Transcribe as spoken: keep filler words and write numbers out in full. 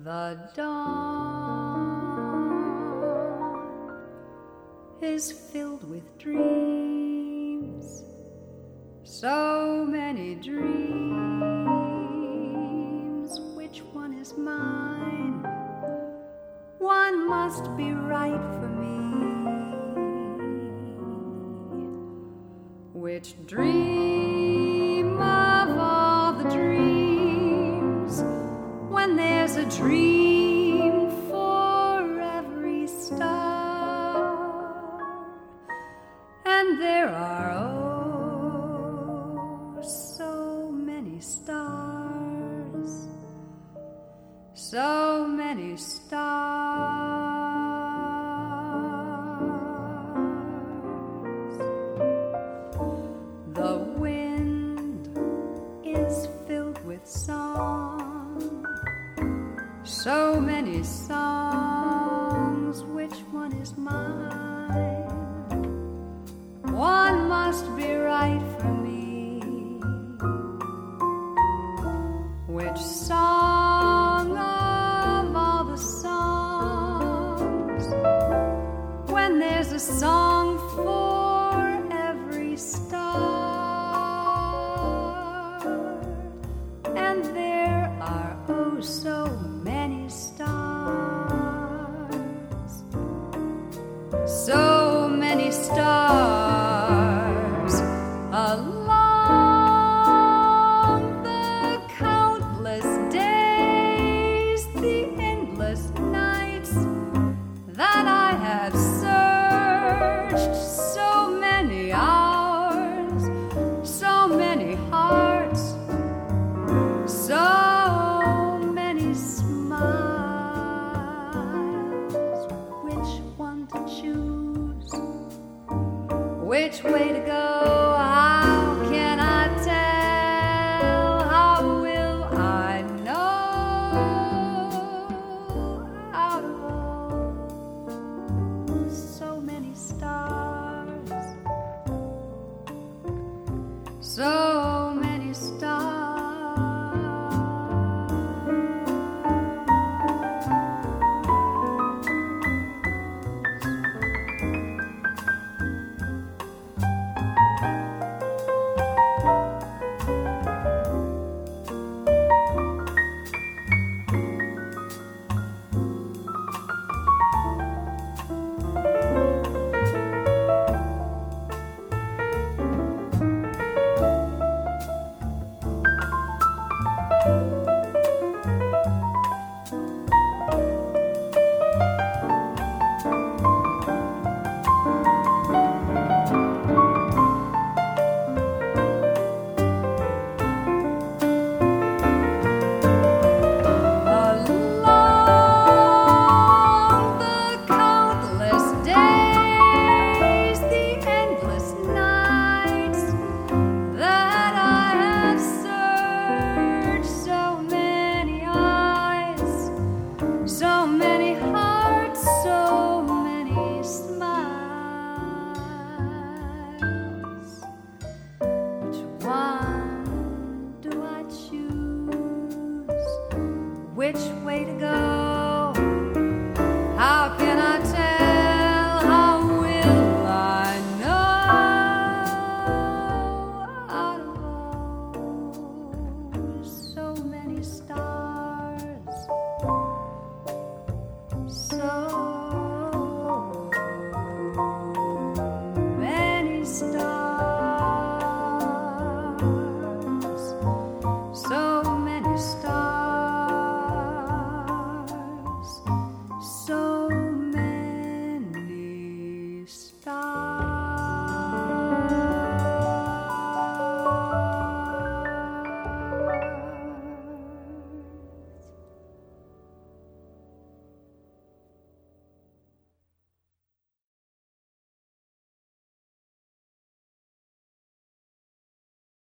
The dawn is filled with dreams, so many dreams. Which one is mine? One must be right for me. Which dream of all the dreams? When there's a dream for every star, and there are oh so many stars, so many stars. The wind is filled with song, so many songs.